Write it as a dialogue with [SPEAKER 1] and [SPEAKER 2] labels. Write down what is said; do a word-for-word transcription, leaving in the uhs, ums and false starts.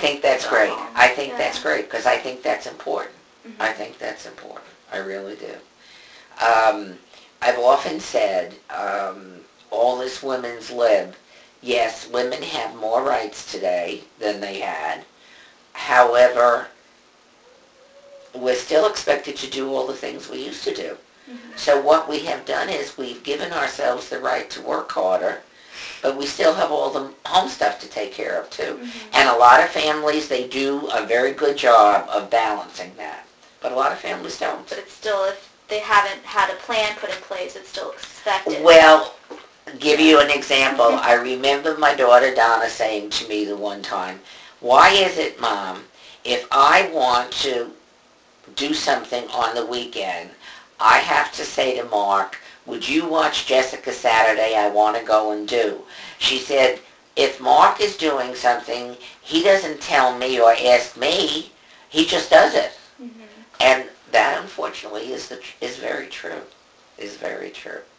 [SPEAKER 1] think that's
[SPEAKER 2] so
[SPEAKER 1] great.
[SPEAKER 2] long.
[SPEAKER 1] I think
[SPEAKER 2] Yeah.
[SPEAKER 1] that's great, because I think that's important.
[SPEAKER 2] Mm-hmm.
[SPEAKER 1] I think that's important. I really do. Um, I've often said, um, all this women's lib, yes, women have more rights today than they had. However, we're still expected to do all the things we used to do.
[SPEAKER 2] Mm-hmm.
[SPEAKER 1] So what we have done is we've given ourselves the right to work harder, but we still have all the home stuff to take care of too.
[SPEAKER 2] Mm-hmm.
[SPEAKER 1] And a lot of families, they do a very good job of balancing that. But a lot of families don't.
[SPEAKER 2] But it's still, if they haven't had a plan put in place, it's still expected.
[SPEAKER 1] Well, give you an example. I remember my daughter Donna saying to me the one time, why is it, Mom, if I want to do something on the weekend, I have to say to Mark, would you watch Jessica Saturday? I want to go and do. She said, if Mark is doing something, he doesn't tell me or ask me. He just does it.
[SPEAKER 2] Mm-hmm.
[SPEAKER 1] And that, unfortunately, is the is very true. Is very true.